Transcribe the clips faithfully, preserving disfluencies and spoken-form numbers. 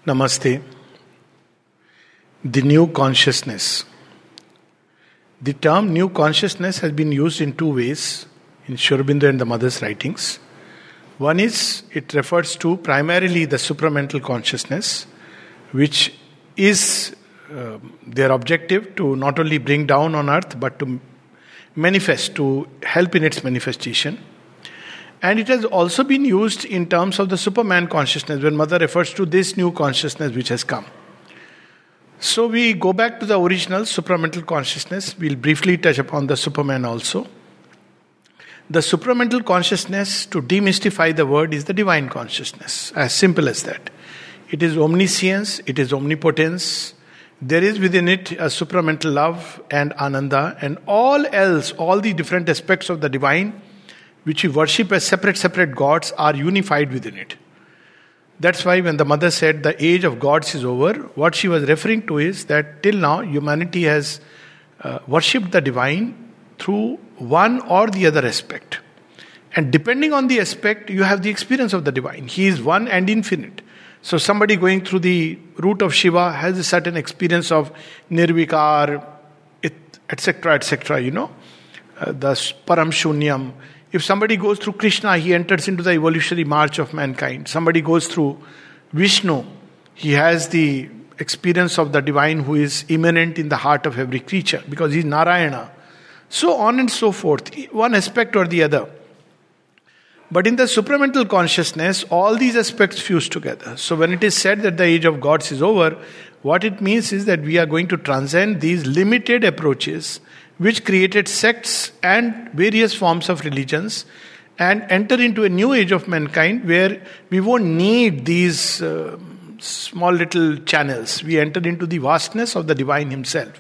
Namaste. The new consciousness. The term new consciousness has been used in two ways in Sri Aurobindo and the Mother's writings. One is, it refers to primarily the supramental consciousness, which is uh, their objective to not only bring down on earth but to manifest, to help in its manifestation. And it has also been used in terms of the Superman consciousness, when Mother refers to this new consciousness which has come. So we go back to the original supramental consciousness. We'll briefly touch upon the Superman also. The supramental consciousness, to demystify the word, is the divine consciousness. As simple as that. It is omniscience, it is omnipotence. There is within it a supramental love and ananda, and all else, all the different aspects of the divine, which we worship as separate, separate gods, are unified within it. That's why when the Mother said the age of gods is over, what she was referring to is that till now humanity has uh, worshipped the divine through one or the other aspect. And depending on the aspect, you have the experience of the divine. He is one and infinite. So somebody going through the route of Shiva has a certain experience of Nirvikar, et cetera, et cetera, you know, uh, the Param Shunyam. If somebody goes through Krishna, he enters into the evolutionary march of mankind. Somebody goes through Vishnu, he has the experience of the divine who is immanent in the heart of every creature because he is Narayana. So on and so forth, one aspect or the other. But in the supramental consciousness, all these aspects fuse together. So when it is said that the age of gods is over, what it means is that we are going to transcend these limited approaches which created sects and various forms of religions, and enter into a new age of mankind where we won't need these uh, small little channels. We enter into the vastness of the divine himself.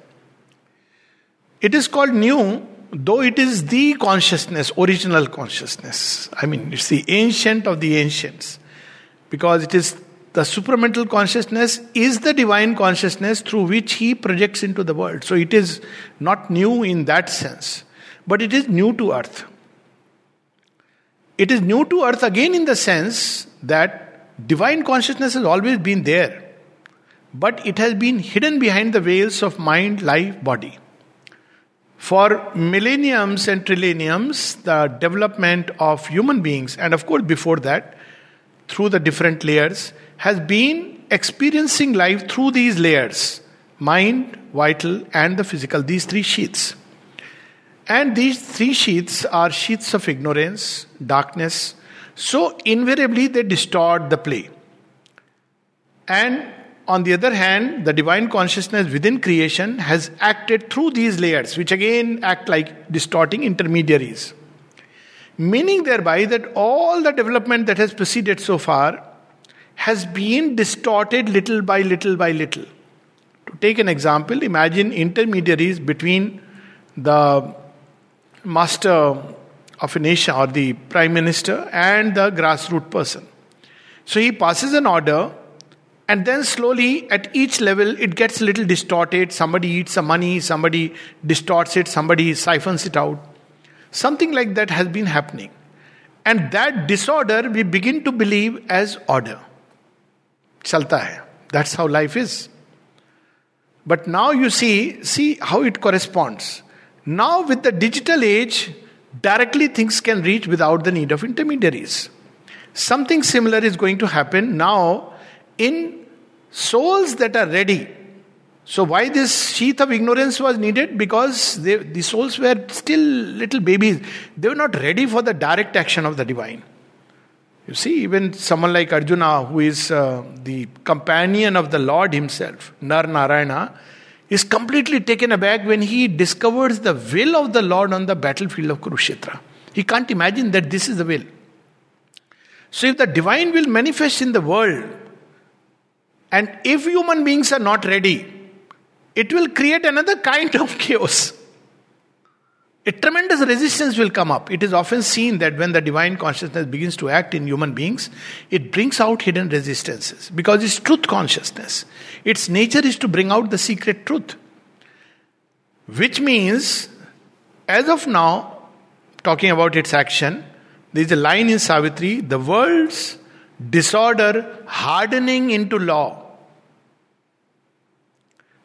It is called new, though it is the consciousness, original consciousness. I mean, it's the ancient of the ancients, because it is the supramental consciousness is the divine consciousness through which he projects into the world. So it is not new in that sense, but it is new to earth. It is new to earth again in the sense that divine consciousness has always been there, but it has been hidden behind the veils of mind, life, body. For millenniums and trillenniums, the development of human beings, and of course before that, through the different layers, has been experiencing life through these layers: mind, vital, and the physical, these three sheaths. And these three sheaths are sheaths of ignorance, darkness, so invariably they distort the play. And on the other hand, the divine consciousness within creation has acted through these layers, which again act like distorting intermediaries. Meaning thereby that all the development that has proceeded so far has been distorted little by little by little. To take an example, imagine intermediaries between the master of a nation or the prime minister and the grassroots person. So he passes an order, and then slowly at each level it gets a little distorted. Somebody eats some money, somebody distorts it, somebody siphons it out. Something like that has been happening. And that disorder we begin to believe as order. Chalta hai. That's how life is. But now you see, see how it corresponds. Now with the digital age, directly things can reach without the need of intermediaries. Something similar is going to happen now in souls that are ready. So why this sheath of ignorance was needed? Because they, the souls were still little babies. They were not ready for the direct action of the divine. You see, even someone like Arjuna, who is uh, the companion of the Lord himself, Nar Narayana, is completely taken aback when he discovers the will of the Lord on the battlefield of Kurukshetra. He can't imagine that this is the will. So if the divine will manifest in the world, and if human beings are not ready, it will create another kind of chaos. A tremendous resistance will come up. It is often seen that when the divine consciousness begins to act in human beings, it brings out hidden resistances because it's truth consciousness. Its nature is to bring out the secret truth. Which means, as of now, talking about its action, there is a line in Savitri, the world's disorder hardening into law.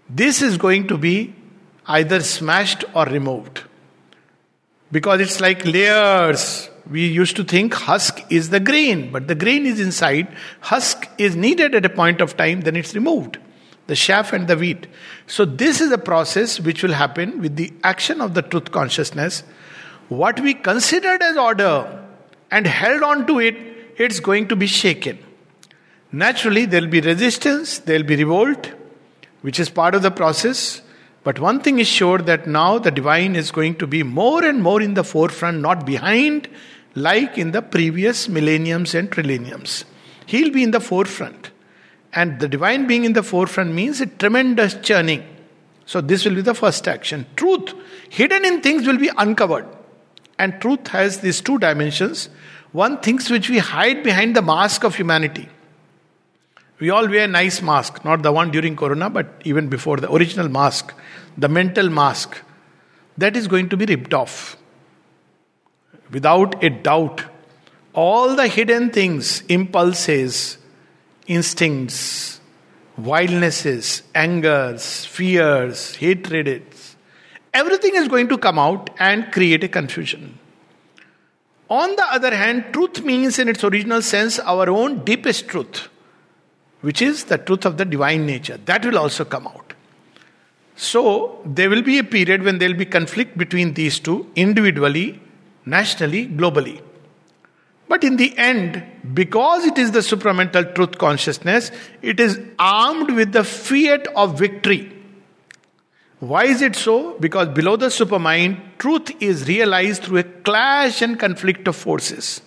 this is going to be either smashed or removed. Because it's like layers. We used to think husk is the grain, but the grain is inside. Husk is needed at a point of time, then it's removed. The chaff and the wheat. So this is a process which will happen with the action of the truth consciousness. What we considered as order and held on to it, it's going to be shaken. Naturally, there will be resistance, there will be revolt, which is part of the process. But one thing is sure, that now the divine is going to be more and more in the forefront, not behind, like in the previous millenniums and trillenniums. He'll be in the forefront. And the divine being in the forefront means a tremendous churning. So this will be the first action. Truth, hidden in things, will be uncovered. And truth has these two dimensions. One, things which we hide behind the mask of humanity. We all wear nice mask, not the one during Corona, but even before, the original mask, the mental mask. That is going to be ripped off. Without a doubt. All the hidden things, impulses, instincts, wildnesses, angers, fears, hatred, everything is going to come out and create a confusion. On the other hand, truth means in its original sense our own deepest truth, which is the truth of the divine nature. That will also come out. So, there will be a period when there will be conflict between these two, individually, nationally, globally. But in the end, because it is the supramental truth consciousness, it is armed with the fiat of victory. Why is it so? Because below the supermind, truth is realized through a clash and conflict of forces.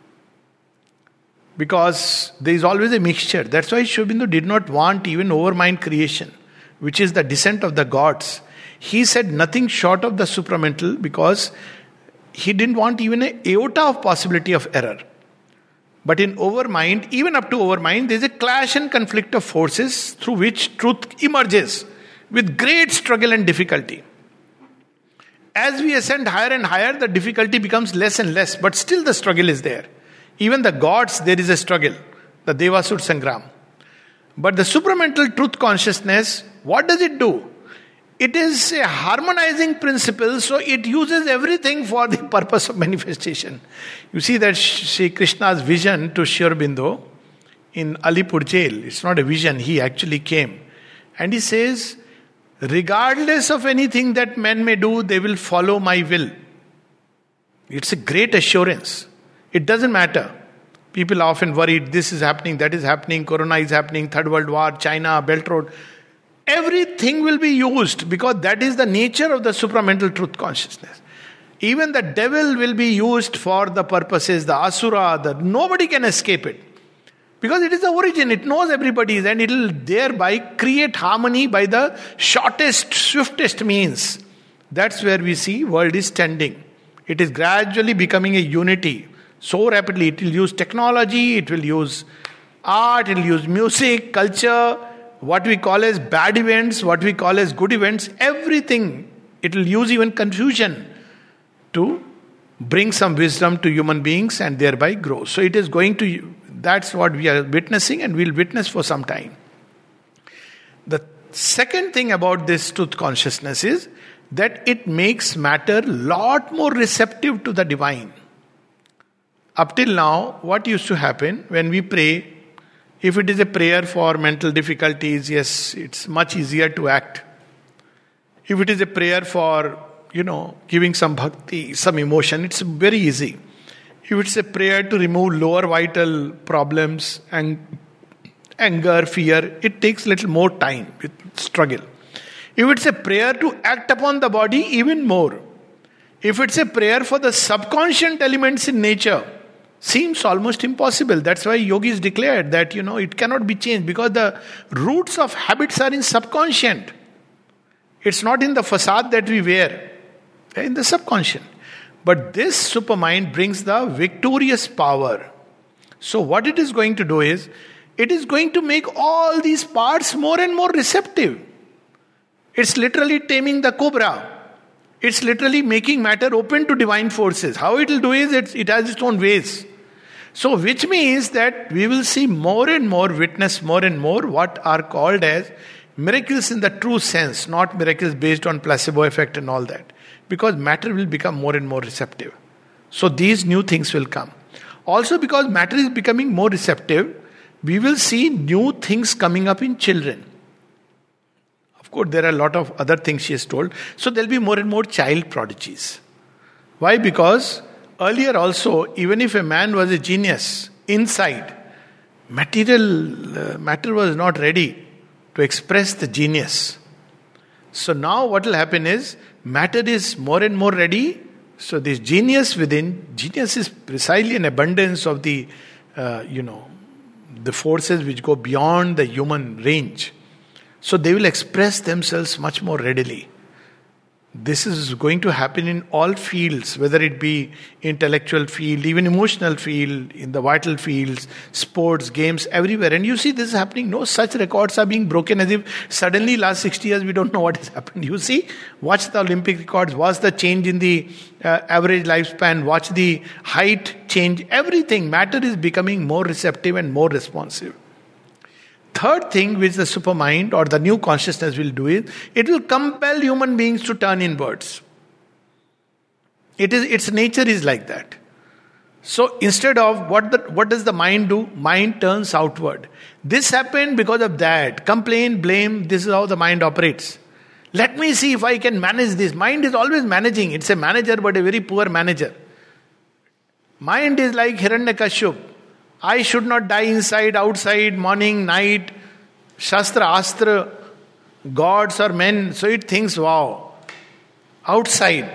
Because there is always a mixture. That's why Sri Aurobindo did not want even overmind creation, which is the descent of the gods. He said nothing short of the supramental, because he didn't want even an iota of possibility of error. But in overmind, even up to overmind, there is a clash and conflict of forces through which truth emerges with great struggle and difficulty. As we ascend higher and higher, the difficulty becomes less and less, but still the struggle is there. Even the gods, there is a struggle, the Devasur Sangram. But the supramental truth consciousness, what does it do? It is a harmonizing principle, so it uses everything for the purpose of manifestation. You see that Sri Krishna's vision to Sri Aurobindo in Alipur jail, it's not a vision, he actually came. And he says, regardless of anything that men may do, they will follow my will. It's a great assurance. It doesn't matter. People are often worried, this is happening, that is happening, Corona is happening, Third World War, China, Belt Road. Everything will be used because that is the nature of the supramental truth consciousness. Even the devil will be used for the purposes, the asura, the, nobody can escape it. Because it is the origin, it knows everybody's, and it will thereby create harmony by the shortest, swiftest means. That's where we see world is tending. It is gradually becoming a unity. So rapidly, it will use technology, it will use art, it will use music, culture, what we call as bad events, what we call as good events, everything. It will use even confusion to bring some wisdom to human beings and thereby grow. So it is going to, that's what we are witnessing and we'll witness for some time. The second thing about this truth consciousness is that it makes matter lot more receptive to the divine. Up till now, what used to happen when we pray, if it is a prayer for mental difficulties, yes, it's much easier to act. If it is a prayer for, you know, giving some bhakti, some emotion, it's very easy. If it's a prayer to remove lower vital problems and anger, fear, it takes little more time, with struggle. If it's a prayer to act upon the body, even more. If it's a prayer for the subconscious elements in nature, seems almost impossible. That's why yogis declared that, you know, it cannot be changed because the roots of habits are in subconscious. It's not in the facade that we wear, in the subconscious. But this supermind brings the victorious power. So what it is going to do is, it is going to make all these parts more and more receptive. It's literally taming the cobra. It's literally making matter open to divine forces. How it will do is, it, it has its own ways. So which means that we will see more and more, witness more and more what are called as Miracles in the true sense, not miracles based on placebo effect and all that. Because matter will become more and more receptive. So these new things will come. Also because matter is becoming more receptive, we will see new things coming up in children. Of course, there are a lot of other things she has told. So there will be more and more child prodigies. Why? Because earlier also, even if a man was a genius inside, material uh, matter was not ready to express the genius. So now what will happen is, matter is more and more ready. So this genius within, genius is precisely an abundance of the, uh, you know, the forces which go beyond the human range. So they will express themselves much more readily. This is going to happen in all fields, whether it be intellectual field, even emotional field, in the vital fields, sports, games, everywhere. And you see this is happening. No such records are being broken as if suddenly last sixty years we don't know what has happened. You see, watch the Olympic records, watch the change in the uh, average lifespan, watch the height change, everything. Matter is becoming more receptive and more responsive. Third thing which the supermind or the new consciousness will do is, it will compel human beings to turn inwards. It is, its nature is like that. So instead of what the, what does the mind do? Mind turns outward. This happened because of that. Complain, blame, this is how the mind operates. Let me see if I can manage this. Mind is always managing. It's a manager but a very poor manager. Mind is like Hiranyakashipu. I should not die inside, outside, morning, night, Shastra, Astra, gods or men. So it thinks, wow, outside.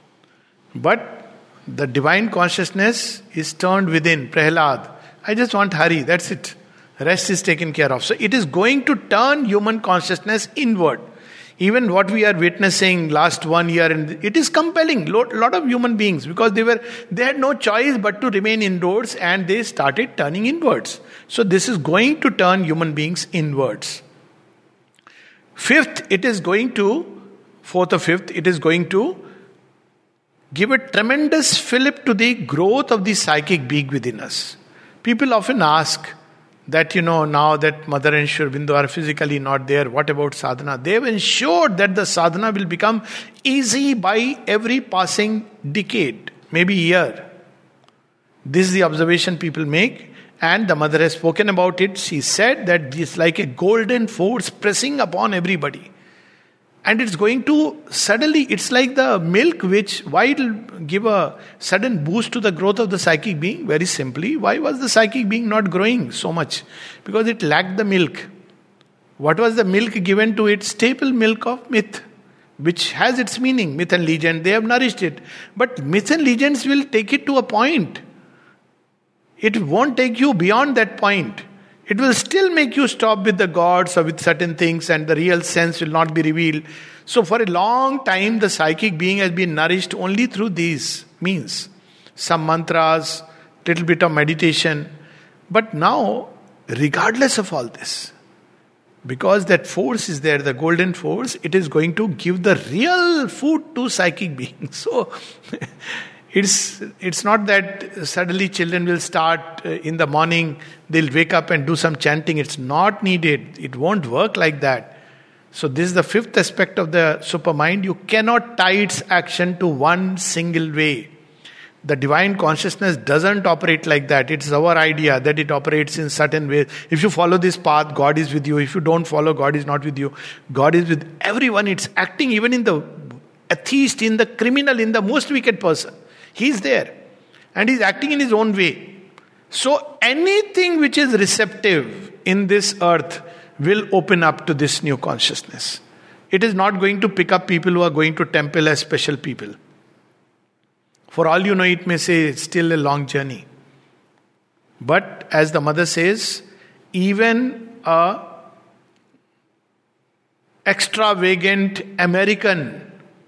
But the divine consciousness is turned within. Prahlad, I just want Hari, that's it. Rest is taken care of. So it is going to turn human consciousness inward. Even what we are witnessing last one year, and it is compelling a lot of human beings, because they were they had no choice but to remain indoors, and they started turning inwards. So this is going to turn human beings inwards. Fifth, it is going to, fourth or fifth, it is going to give a tremendous fillip to the growth of the psychic being within us. People often ask that, you know, now that Mother and Sri Aurobindo are physically not there, what about sadhana? They have ensured that the sadhana will become easy by every passing decade, maybe year. This is the observation people make, and the Mother has spoken about it. She said that it's like a golden force pressing upon everybody. And it's going to, suddenly, it's like the milk which, why it will give a sudden boost to the growth of the psychic being? Very simply, why was the psychic being not growing so much? Because it lacked the milk. What was the milk given to it? Staple milk of myth, which has its meaning. Myth and legend, they have nourished it. But myths and legends will take it to a point. It won't take you beyond that point. It will still make you stop with the gods or with certain things, and the real sense will not be revealed. So for a long time, the psychic being has been nourished only through these means. Some mantras, little bit of meditation. But now, regardless of all this, because that force is there, the golden force, it is going to give the real food to psychic beings. So It's it's not that suddenly children will start uh, in the morning, they'll wake up and do some chanting. It's not needed. It won't work like that. So this is the fifth aspect of the supermind. You cannot tie its action to one single way. The divine consciousness doesn't operate like that. It's our idea that it operates in certain ways. If you follow this path, God is with you. If you don't follow, God is not with you. God is with everyone. It's acting even in the atheist, in the criminal, in the most wicked person. He's there. And he's acting in his own way. So anything which is receptive in this earth will open up to this new consciousness. It is not going to pick up people who are going to temple as special people. For all you know, it may say it's still a long journey. But as the Mother says, even a extravagant American,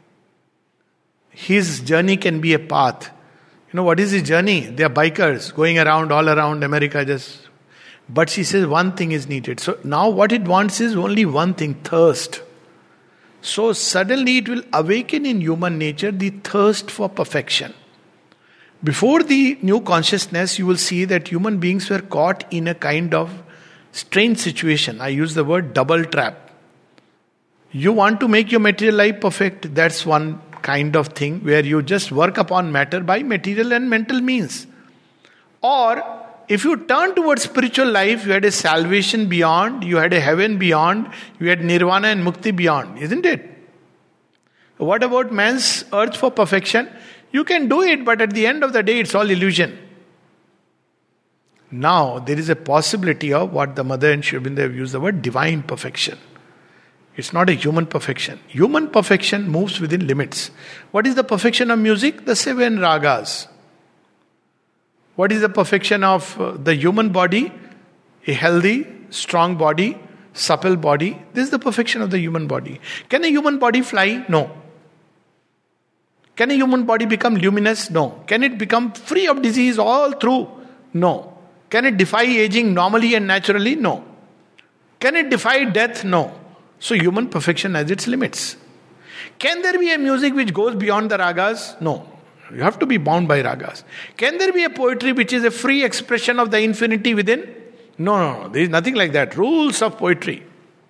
his journey can be a path. You know, what is his journey? They are bikers going around, all around America just. But she says one thing is needed. So now what it wants is only one thing, thirst. So suddenly it will awaken in human nature the thirst for perfection. Before the new consciousness, you will see that human beings were caught in a kind of strange situation. I use the word double trap. You want to make your material life perfect. That's one kind of thing where you just work upon matter by material and mental means. Or if you turn towards spiritual life, you had a salvation beyond, you had a heaven beyond, you had nirvana and mukti beyond, isn't it? What about man's urge for perfection? You can do it, but at the end of the day, it's all illusion. Now, there is a possibility of what the mother and Sri Aurobindo have used the word divine perfection. It's not a human perfection. Human perfection moves within limits. What is the perfection of music? The seven ragas. What is the perfection of uh, the human body? A healthy, strong body, supple body. This is the perfection of the human body. Can a human body fly? No. Can a human body become luminous? No. Can it become free of disease all through? No. Can it defy aging normally and naturally? No. Can it defy death? No. So human perfection has its limits. Can there be a music which goes beyond the ragas? No. You have to be bound by ragas. Can there be a poetry which is a free expression of the infinity within? No, no, no. There is nothing like that. Rules of poetry.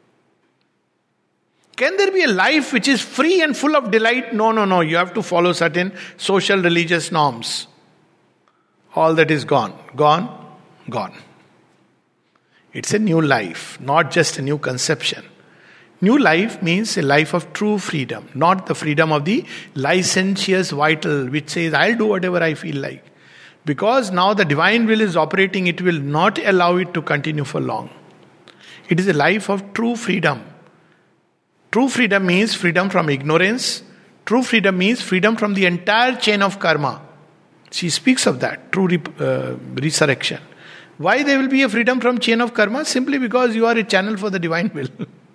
Can there be a life which is free and full of delight? No, no, no. You have to follow certain social, religious norms. All that is gone. Gone, gone. It's a new life, not just a new conception. New life means a life of true freedom, not the freedom of the licentious vital which says, I'll do whatever I feel like. Because now the divine will is operating, it will not allow it to continue for long. It is a life of true freedom. True freedom means freedom from ignorance. True freedom means freedom from the entire chain of karma. She speaks of that, true re- uh, resurrection. Why there will be a freedom from chain of karma? Simply because you are a channel for the divine will.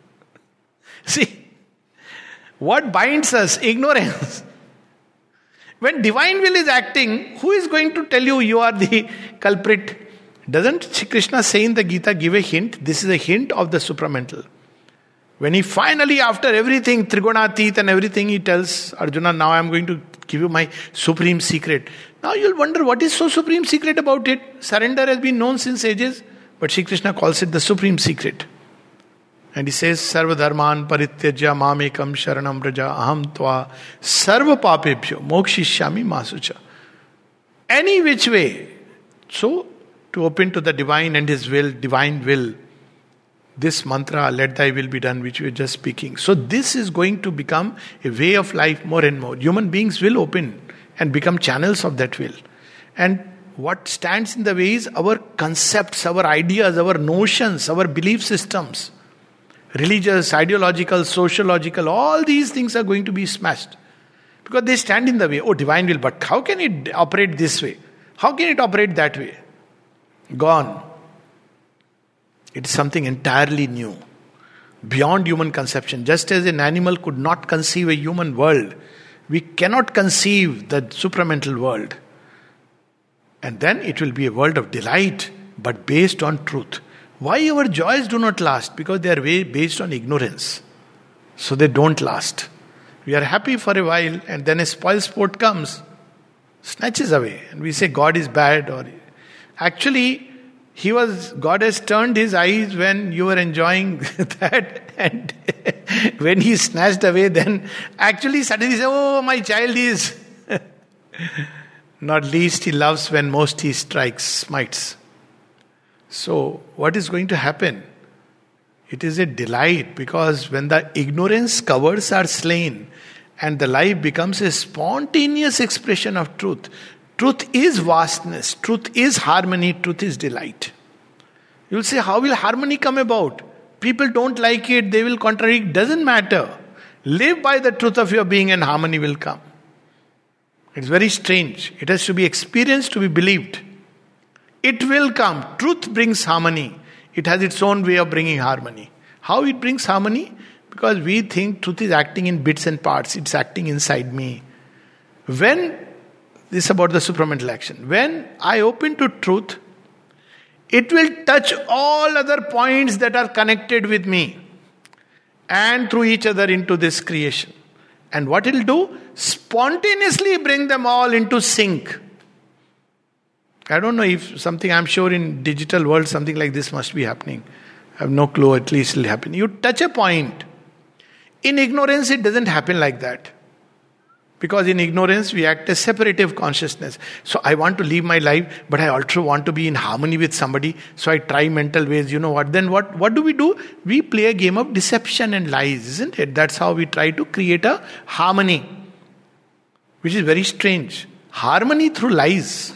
See, what binds us? Ignorance. When divine will is acting, who is going to tell you you are the culprit? Doesn't Shri Krishna say in the Gita, give a hint? This is a hint of the supramental. When he finally, after everything, Trigonatit and everything, he tells Arjuna, now I am going to give you my supreme secret. Now you'll wonder, what is so supreme secret about it? Surrender has been known since ages, but Shri Krishna calls it the supreme secret. And he says, Sarva dharman parityajya mamekam sharanam braja aham tva sarva papebhyo mokshishyami masucha. Any which way. So, to open to the divine and his will, divine will. This mantra, let thy will be done, which we were just speaking. So this is going to become a way of life more and more. Human beings will open and become channels of that will. And what stands in the way is our concepts, our ideas, our notions, our belief systems. Religious, ideological, sociological, all these things are going to be smashed. Because they stand in the way. Oh, divine will, but how can it operate this way? How can it operate that way? Gone. It is something entirely new. Beyond human conception. Just as an animal could not conceive a human world, we cannot conceive the supramental world. And then it will be a world of delight, but based on truth. Why our joys do not last? Because they are based on ignorance. So they don't last. We are happy for a while, and then a spoil sport comes, snatches away, and we say God is bad. Or actually, he was God has turned his eyes when you were enjoying that, and when he snatched away, then actually suddenly say, "Oh, my child is." Not least he loves when most he strikes, smites. So, what is going to happen? It is a delight, because when the ignorance covers are slain and the life becomes a spontaneous expression of truth. Truth is vastness, truth is harmony, truth is delight. You'll say, how will harmony come about? People don't like it, they will contradict. Doesn't matter. Live by the truth of your being and harmony will come. It's very strange. It has to be experienced to be believed. It will come. Truth brings harmony. It has its own way of bringing harmony. How it brings harmony? Because we think truth is acting in bits and parts. It's acting inside me. When, this is about the supramental action. When I open to truth, it will touch all other points that are connected with me and through each other into this creation. And what it will do? Spontaneously bring them all into sync. I don't know if something, I'm sure in digital world something like this must be happening. I have no clue, at least it will happen. You touch a point. In ignorance, it doesn't happen like that. Because in ignorance, we act as separative consciousness. So I want to live my life, but I also want to be in harmony with somebody. So I try mental ways. You know what? Then what, what do we do? We play a game of deception and lies, isn't it? That's how we try to create a harmony. Which is very strange. Harmony through lies.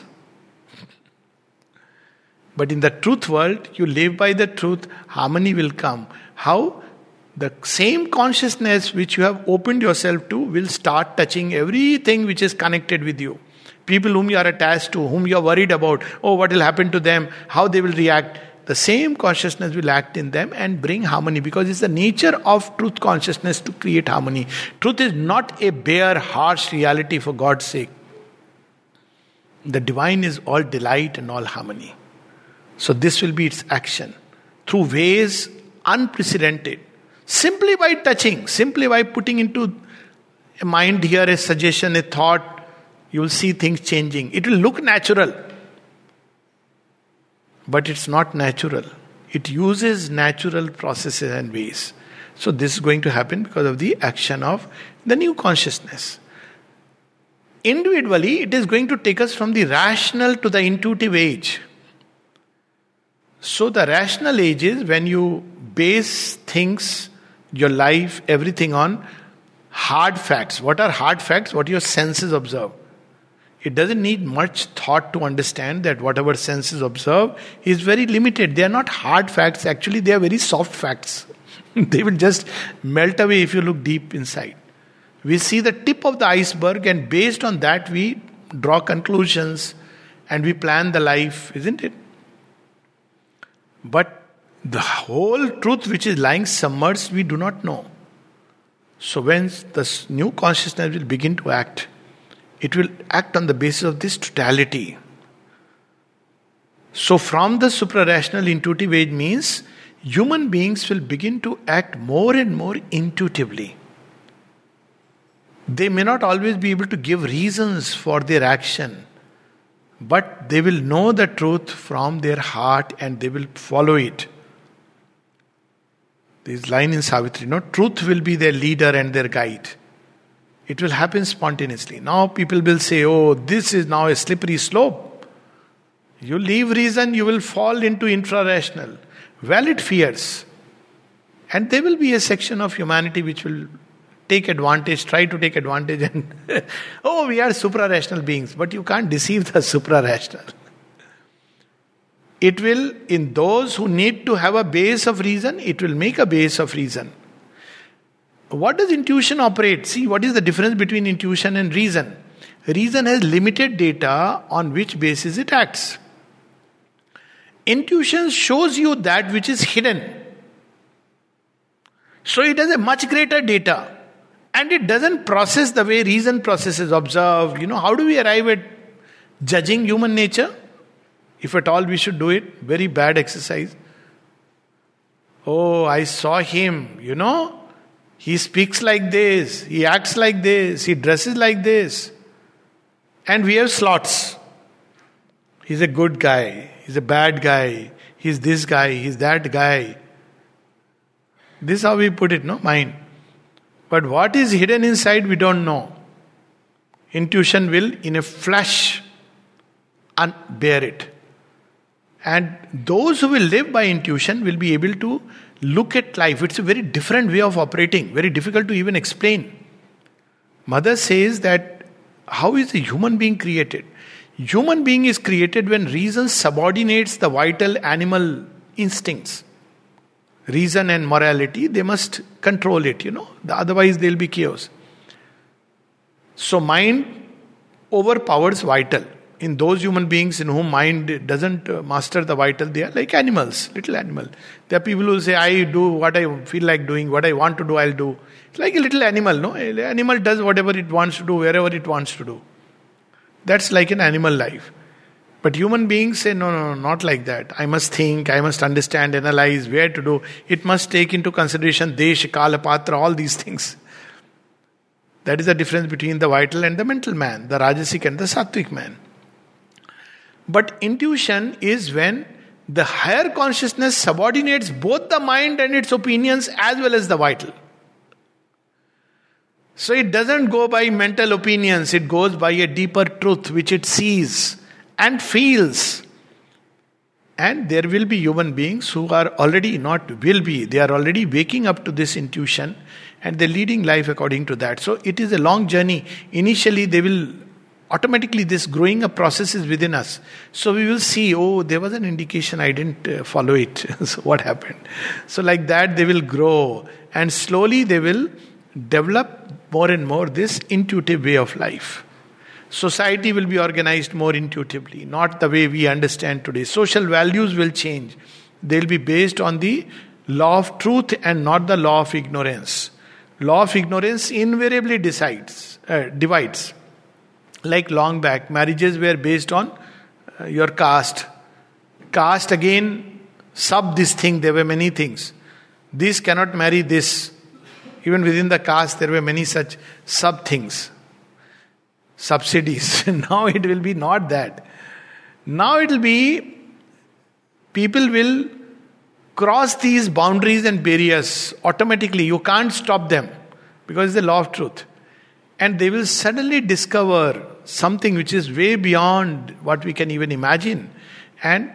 But in the truth world, you live by the truth, harmony will come. How? The same consciousness which you have opened yourself to will start touching everything which is connected with you. People whom you are attached to, whom you are worried about, oh, what will happen to them, how they will react. The same consciousness will act in them and bring harmony, because it's the nature of truth consciousness to create harmony. Truth is not a bare, harsh reality, for God's sake. The divine is all delight and all harmony. So this will be its action through ways unprecedented. Simply by touching, simply by putting into a mind here a suggestion, a thought, you will see things changing. It will look natural. But it's not natural. It uses natural processes and ways. So this is going to happen because of the action of the new consciousness. Individually, it is going to take us from the rational to the intuitive age. So the rational age is when you base things, your life, everything on hard facts. What are hard facts? What your senses observe. It doesn't need much thought to understand that whatever senses observe is very limited. They are not hard facts. Actually, they are very soft facts. They will just melt away if you look deep inside. We see the tip of the iceberg, and based on that we draw conclusions and we plan the life, isn't it? But the whole truth which is lying submerged, we do not know. So when the new consciousness will begin to act, it will act on the basis of this totality. So from the suprarational intuitive age means human beings will begin to act more and more intuitively. They may not always be able to give reasons for their action, but they will know the truth from their heart and they will follow it. This line in Savitri, no, truth will be their leader and their guide. It will happen spontaneously. Now people will say, oh, this is now a slippery slope. You leave reason, you will fall into infrarational. Valid fears. And there will be a section of humanity which will take advantage, try to take advantage and oh, we are suprarational beings. But you can't deceive the suprarational. It will, in those who need to have a base of reason, it will make a base of reason. What does intuition operate? See, what is the difference between intuition and reason? Reason has limited data on which basis it acts. Intuition shows you that which is hidden. So it has a much greater data. And it doesn't process the way reason processes, observe. You know, how do we arrive at judging human nature? If at all we should do it, very bad exercise. Oh, I saw him, you know. He speaks like this, he acts like this, he dresses like this. And we have slots. He's a good guy, he's a bad guy, he's this guy, he's that guy. This is how we put it, no? Mind. But what is hidden inside, we don't know. Intuition will, in a flash, unbear it. And those who will live by intuition will be able to look at life. It's a very different way of operating, very difficult to even explain. Mother says that how is a human being created? Human being is created when reason subordinates the vital animal instincts. Reason and morality, they must control it, you know. Otherwise there will be chaos. So mind overpowers vital. In those human beings in whom mind doesn't master the vital, they are like animals, little animal. There are people who say, I do what I feel like doing, what I want to do, I'll do. It's like a little animal, no? An animal does whatever it wants to do, wherever it wants to do. That's like an animal life. But human beings say, no, no, no, not like that. I must think, I must understand, analyze, where to do. It must take into consideration Desh, Kala, Patra, all these things. That is the difference between the vital and the mental man, the Rajasic and the Sattvic man. But intuition is when the higher consciousness subordinates both the mind and its opinions as well as the vital. So it doesn't go by mental opinions, it goes by a deeper truth which it sees and feels. And there will be human beings who are already, not will be, they are already waking up to this intuition and they're leading life according to that. So it is a long journey. Initially they will, automatically this growing up process is within us. So we will see, oh, there was an indication, I didn't uh, follow it. So what happened? So like that they will grow and slowly they will develop more and more this intuitive way of life. Society will be organized more intuitively, not the way we understand today. Social values will change. They'll be based on the law of truth and not the law of ignorance. Law of ignorance invariably decides, uh, divides. Like long back, marriages were based on uh, your caste. Caste again, sub this thing, there were many things. This cannot marry this. Even within the caste, there were many such sub things. Subsidies. Now it will be not that. Now it will be, people will cross these boundaries and barriers automatically. You can't stop them because it's the law of truth. And they will suddenly discover something which is way beyond what we can even imagine. And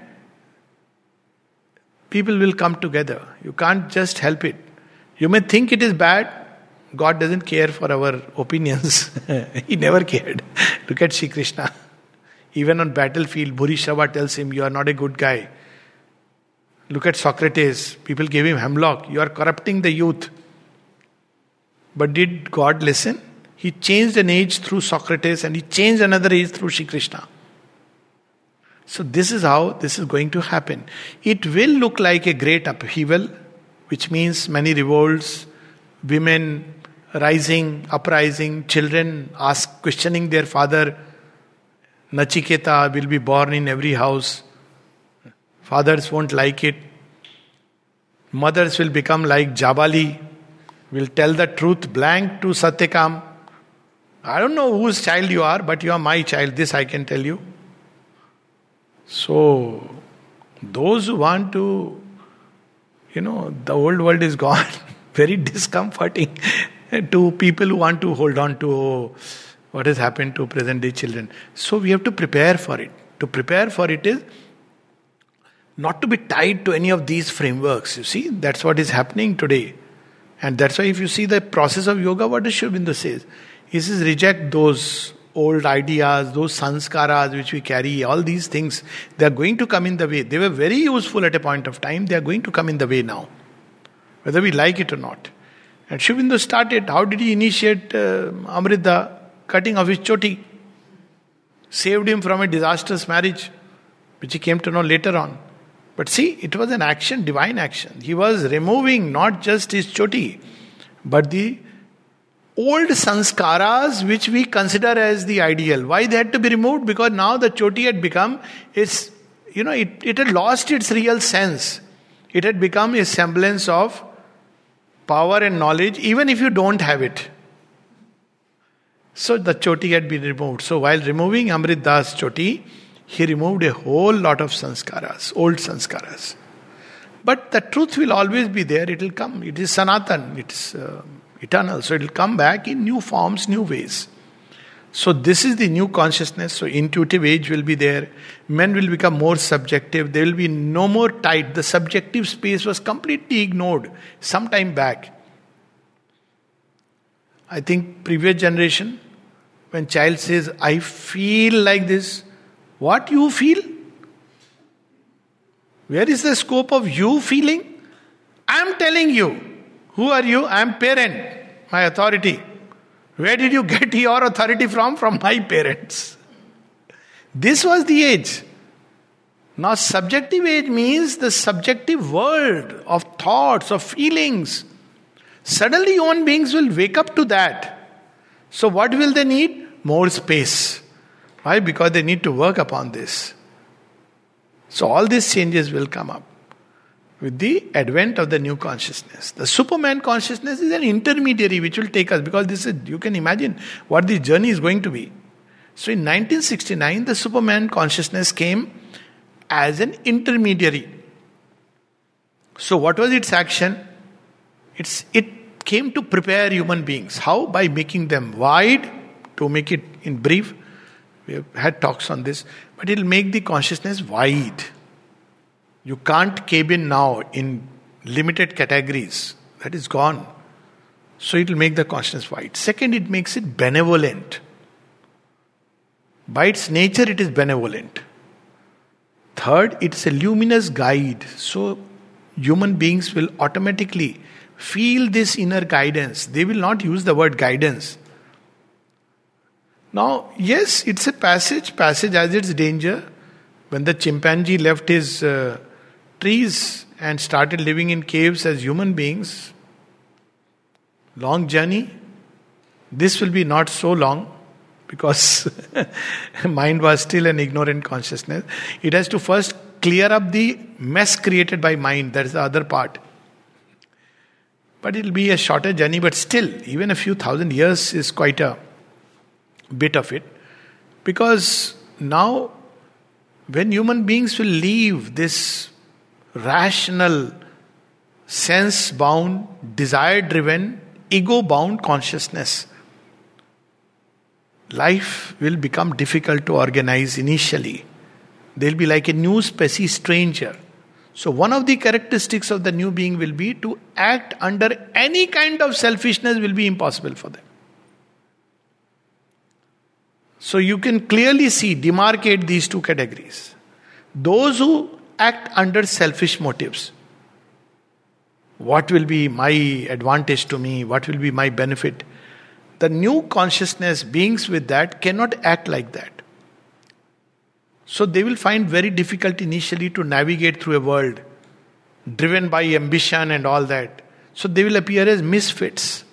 people will come together. You can't just help it. You may think it is bad. God doesn't care for our opinions. He never cared. Look at Shri Krishna. Even on battlefield, Bhurishrava tells him, you are not a good guy. Look at Socrates. People gave him hemlock. You are corrupting the youth. But did God listen? He changed an age through Socrates and he changed another age through Shri Krishna. So this is how this is going to happen. It will look like a great upheaval, which means many revolts, women rising, uprising, children ask, questioning their father. Nachiketa will be born in every house. Fathers won't like it. Mothers will become like Jabali, will tell the truth blank to Satyakam. I don't know whose child you are, but you are my child. This I can tell you. So, those who want to, you know, the old world is gone. Very discomforting to people who want to hold on to oh, what has happened to present day children. So we have to prepare for it. To prepare for it is not to be tied to any of these frameworks. You see, that's what is happening today. And that's why if you see the process of yoga, what does Sri Aurobindo says? He says reject those old ideas, those sanskaras which we carry, all these things. They are going to come in the way. They were very useful at a point of time. They are going to come in the way now, whether we like it or not. And Sri Aurobindo started, how did he initiate uh, Amrita? Cutting off his choti. Saved him from a disastrous marriage, which he came to know later on. But see, it was an action, divine action. He was removing not just his choti, but the old sanskaras which we consider as the ideal. Why they had to be removed? Because now the choti had become, its, you know, it, it had lost its real sense. It had become a semblance of power and knowledge, even if you don't have it. So the choti had been removed. So while removing Amrit Das choti, he removed a whole lot of sanskaras, old sanskaras. But the truth will always be there. It will come. It is Sanatan. It is uh, eternal. So it will come back in new forms, new ways. So this is the new consciousness. So intuitive age will be there. Men will become more subjective. There will be no more tight. The subjective space was completely ignored some time back. I think previous generation, when child says, I feel like this, what you feel? Where is the scope of you feeling? I am telling you. Who are you? I am parent, my authority. Where did you get your authority from? From my parents. This was the age. Now subjective age means the subjective world of thoughts, of feelings. Suddenly human beings will wake up to that. So what will they need? More space. Why? Because they need to work upon this. So all these changes will come up with the advent of the new consciousness. The Superman consciousness is an intermediary which will take us, because this is, you can imagine what the journey is going to be. So in nineteen sixty-nine, the Superman consciousness came as an intermediary. So what was its action? It's, it came to prepare human beings. How? By making them wide, to make it in brief. We have had talks on this, but it will make the consciousness wide. You can't cabin now in limited categories. That is gone. So it will make the consciousness wide. Second, it makes it benevolent. By its nature, it is benevolent. Third, it's a luminous guide. So human beings will automatically feel this inner guidance. They will not use the word guidance. Now, yes, it's a passage. Passage has its danger. When the chimpanzee left his uh, trees and started living in caves as human beings, long journey. This will be not so long because mind was still an ignorant consciousness. It has to first clear up the mess created by mind. That is the other part. But it will be a shorter journey, but still, even a few thousand years is quite a bit of it. Because now, when human beings will leave this rational, sense-bound, desire-driven, ego-bound consciousness, life will become difficult to organize initially. They'll be like a new species stranger. So one of the characteristics of the new being will be to act under any kind of selfishness will be impossible for them. So you can clearly see, demarcate these two categories. Those who act under selfish motives. What will be my advantage to me? What will be my benefit? The new consciousness, beings with that, cannot act like that. So they will find very difficult initially to navigate through a world driven by ambition and all that. So they will appear as misfits.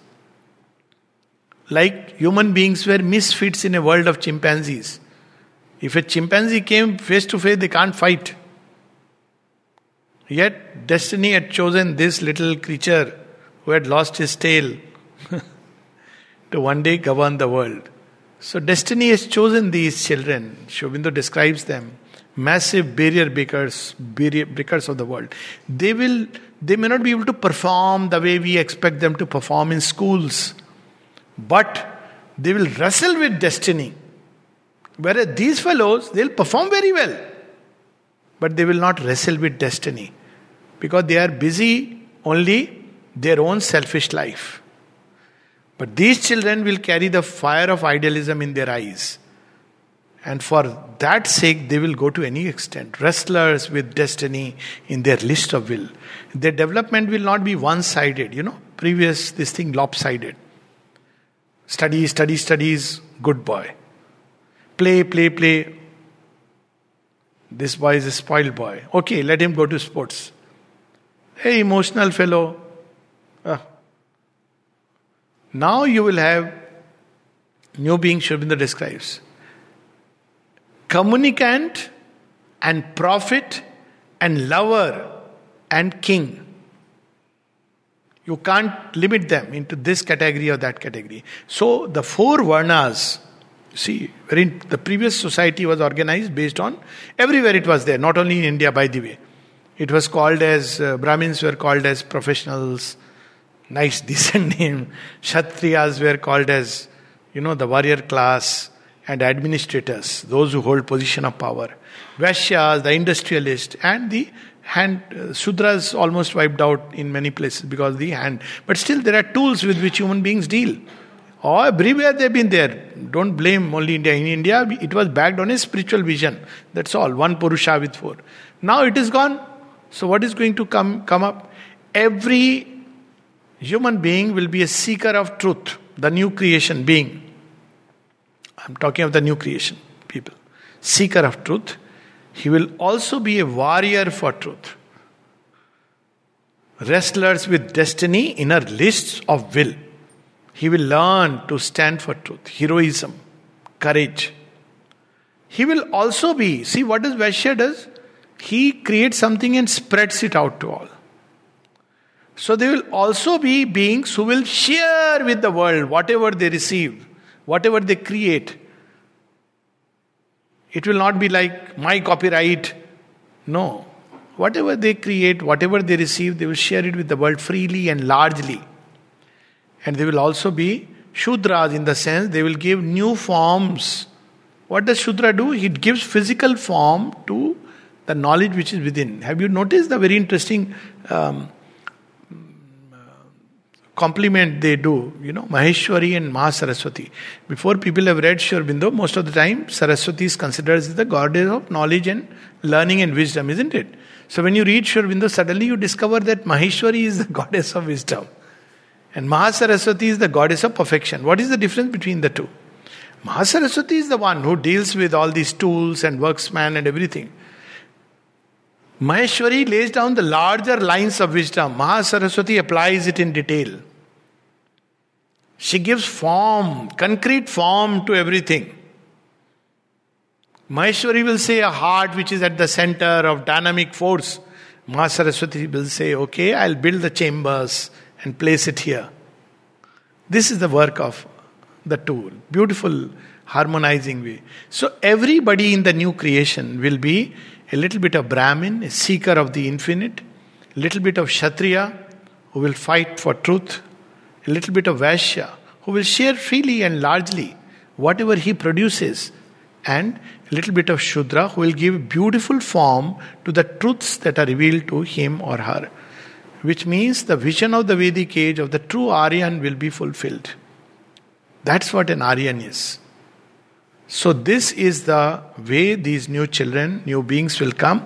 Like human beings were misfits in a world of chimpanzees. If a chimpanzee came face to face, they can't fight. Yet destiny had chosen this little creature who had lost his tail to one day govern the world. So destiny has chosen these children. Sri Aurobindo describes them, massive barrier breakers, barrier breakers of the world. They will, they may not be able to perform the way we expect them to perform in schools, but they will wrestle with destiny. Whereas these fellows, they'll perform very well, but they will not wrestle with destiny because they are busy only their own selfish life. But these children will carry the fire of idealism in their eyes. And for that sake, they will go to any extent. Wrestlers with destiny in their list of will. Their development will not be one-sided, you know. Previous, this thing lopsided. Study, study, studies, good boy. Play, play, play. This boy is a spoiled boy. Okay, let him go to sports. Hey, emotional fellow. Ah. Now you will have new being Sri Aurobindo describes. Communicant and prophet and lover and king. You can't limit them into this category or that category. So the four varnas, see, wherein the previous society was organized based on, everywhere it was there, not only in India by the way. It was called as, uh, Brahmins were called as professionals, nice decent name. Kshatriyas were called as, you know, the warrior class, and administrators, those who hold position of power. Vaishyas, the industrialist, and the hand, uh, Sudras almost wiped out in many places because of the hand. But still there are tools with which human beings deal. Oh, everywhere they've been there. Don't blame only India. In India, it was backed on a spiritual vision. That's all. One Purusha with four. Now it is gone. So what is going to come, come up? Every human being will be a seeker of truth, the new creation being. I'm talking of the new creation people. Seeker of truth. He will also be a warrior for truth. Wrestlers with destiny, inner lists of will. He will learn to stand for truth, heroism, courage. He will also be, see what does Vaishya does? He creates something and spreads it out to all. So they will also be beings who will share with the world whatever they receive, whatever they create. It will not be like my copyright. No. Whatever they create, whatever they receive, they will share it with the world freely and largely. And they will also be Shudras in the sense they will give new forms. What does Shudra do? It gives physical form to the knowledge which is within. Have you noticed the very interesting um, compliment they do? You know, Maheshwari and Mahasaraswati. Before people have read Sri Aurobindo, most of the time Saraswati is considered as the goddess of knowledge and learning and wisdom, isn't it? So when you read Sri Aurobindo, suddenly you discover that Maheshwari is the goddess of wisdom. And Mahasaraswati is the goddess of perfection. What is the difference between the two? Mahasaraswati is the one who deals with all these tools and worksman and everything. Maheshwari lays down the larger lines of wisdom. Mahasaraswati applies it in detail. She gives form, concrete form to everything. Maheshwari will say a heart which is at the center of dynamic force. Mahasaraswati will say, okay, I'll build the chambers and place it here. This is the work of the tool. Beautiful, harmonizing way. So everybody in the new creation will be a little bit of Brahmin, a seeker of the infinite, a little bit of Kshatriya, who will fight for truth, a little bit of Vaishya, who will share freely and largely whatever he produces, and a little bit of Shudra, who will give beautiful form to the truths that are revealed to him or her. Which means the vision of the Vedic age of the true Aryan will be fulfilled. That's what an Aryan is. So this is the way these new children, new beings will come.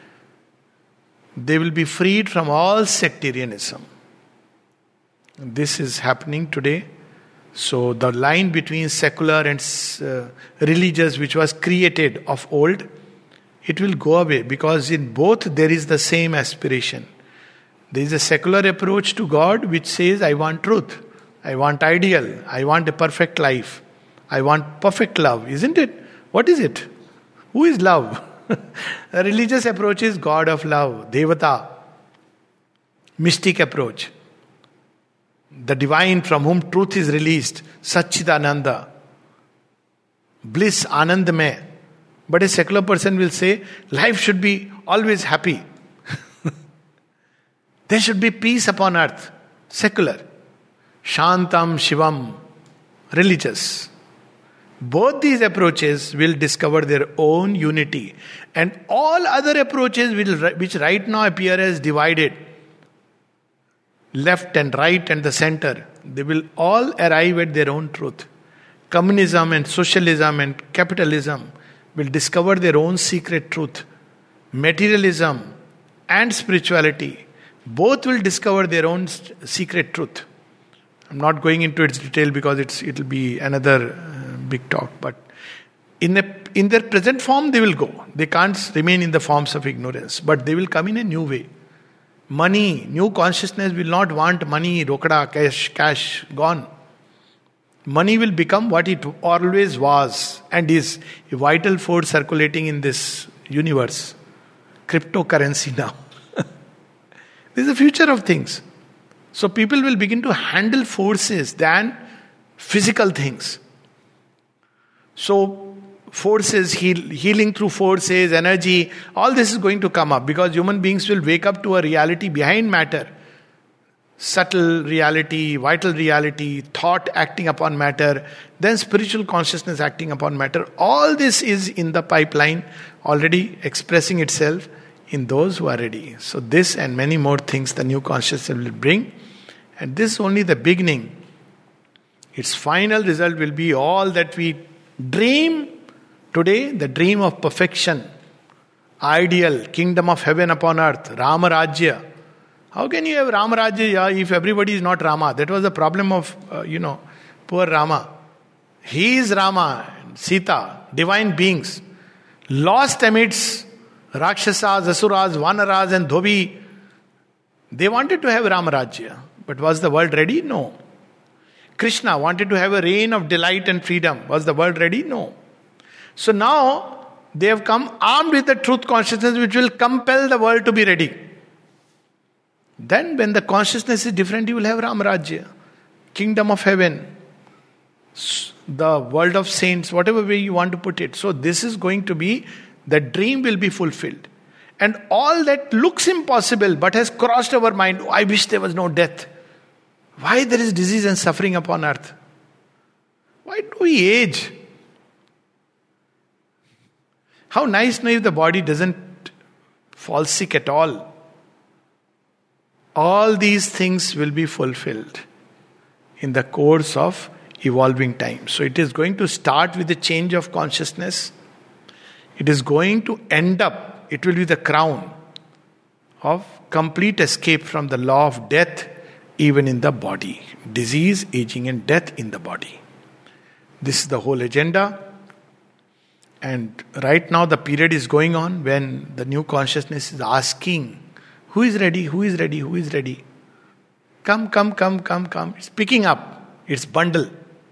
They will be freed from all sectarianism. This is happening today. So the line between secular and uh, religious, which was created of old, it will go away, because in both there is the same aspiration. There is a secular approach to God which says, I want truth, I want ideal, I want a perfect life, I want perfect love, isn't it? What is it? Who is love? The religious approach is God of love, Devata, mystic approach. The divine from whom truth is released, Satchidananda, bliss, Anandamay. But a secular person will say, life should be always happy. There should be peace upon earth. Secular. Shantam, Shivam, religious. Both these approaches will discover their own unity. And all other approaches will, which right now appear as divided, left and right and the center, they will all arrive at their own truth. Communism and socialism and capitalism will discover their own secret truth. Materialism and spirituality, both will discover their own secret truth. I'm not going into its detail because it's it'll be another uh, big talk. But in a, in their present form, they will go. They can't remain in the forms of ignorance, but they will come in a new way. Money, new consciousness will not want money, rokada, cash, cash, gone. Money will become what it always was and is, a vital force circulating in this universe. Cryptocurrency now. This is the future of things. So people will begin to handle forces than physical things. So forces, heal, healing through forces, energy, all this is going to come up because human beings will wake up to a reality behind matter. Subtle reality, vital reality, thought acting upon matter, then spiritual consciousness acting upon matter. All this is in the pipeline, already expressing itself in those who are ready. So this and many more things the new consciousness will bring. And this is only the beginning. Its final result will be all that we dream today, the dream of perfection, ideal, kingdom of heaven upon earth, Rama Rajya. How can you have Rama Rajya if everybody is not Rama? That was the problem of, uh, you know, poor Rama. He is Rama, Sita, divine beings, lost amidst Rakshasas, Asuras, Vanaras and Dhobi. They wanted to have Rama Rajya. But was the world ready? No. Krishna wanted to have a reign of delight and freedom. Was the world ready? No. So now they have come armed with the truth consciousness which will compel the world to be ready. Then when the consciousness is different, you will have Ram Rajya, kingdom of heaven, the world of saints, whatever way you want to put it. So this is going to be, the dream will be fulfilled. And all that looks impossible but has crossed our mind, oh, I wish there was no death. Why there is disease and suffering upon earth? Why do we age? How nice now if the body doesn't fall sick at all. All these things will be fulfilled in the course of evolving time. So it is going to start with the change of consciousness. It is going to end up, it will be the crown of complete escape from the law of death, even in the body. Disease, aging, and death in the body. This is the whole agenda. And right now the period is going on when the new consciousness is asking, who is ready, who is ready, who is ready? Come, come, come, come, come. It's picking up its bundle.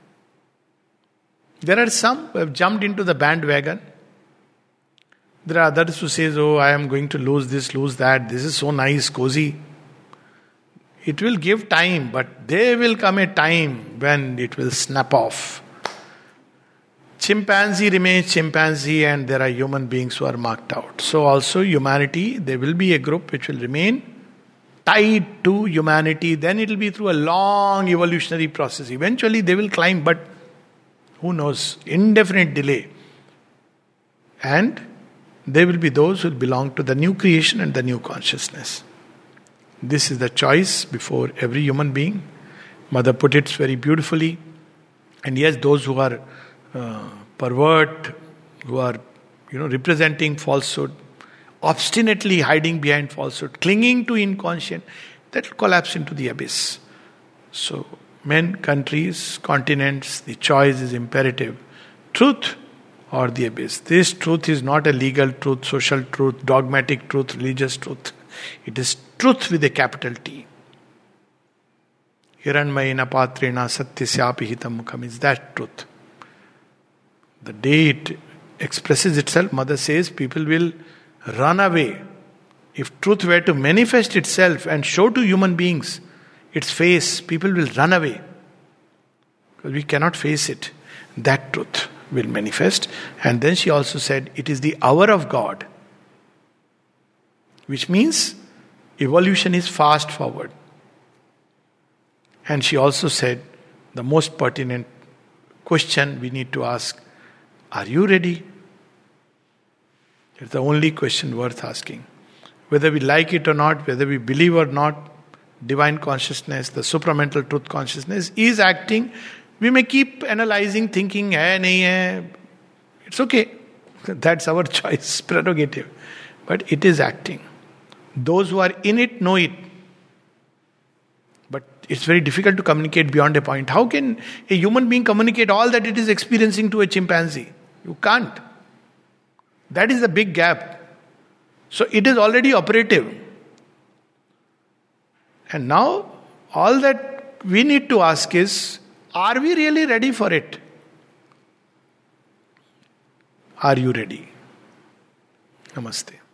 There are some who have jumped into the bandwagon. There are others who say, oh, I am going to lose this, lose that. This is so nice, cozy. It will give time, but there will come a time when it will snap off. Chimpanzee remains chimpanzee, and there are human beings who are marked out. So also humanity, there will be a group which will remain tied to humanity. Then it will be through a long evolutionary process. Eventually they will climb, but who knows, indefinite delay. And there will be those who belong to the new creation and the new consciousness. This is the choice before every human being. Mother put it very beautifully. And yes, those who are uh, pervert, who are, you know, representing falsehood, obstinately hiding behind falsehood, clinging to inconscient, that will collapse into the abyss. So, men, countries, continents, the choice is imperative. Truth or the abyss. This truth is not a legal truth, social truth, dogmatic truth, religious truth. It is truth with a capital T. Hiranmayena patrena satyasyapi hitam mukham is that truth. The day it expresses itself, Mother says, people will run away. If truth were to manifest itself and show to human beings its face, people will run away. Because we cannot face it. That truth will manifest. And then she also said, it is the hour of God. Which means evolution is fast forward. And she also said, the most pertinent question we need to ask, are you ready? It's the only question worth asking. Whether we like it or not, whether we believe or not, divine consciousness, the supramental truth consciousness is acting. We may keep analyzing, thinking, hai, nahi hai. It's okay. That's our choice, prerogative. But it is acting. Those who are in it know it. But it's very difficult to communicate beyond a point. How can a human being communicate all that it is experiencing to a chimpanzee? You can't. That is the big gap. So it is already operative. And now, all that we need to ask is, are we really ready for it? Are you ready? Namaste.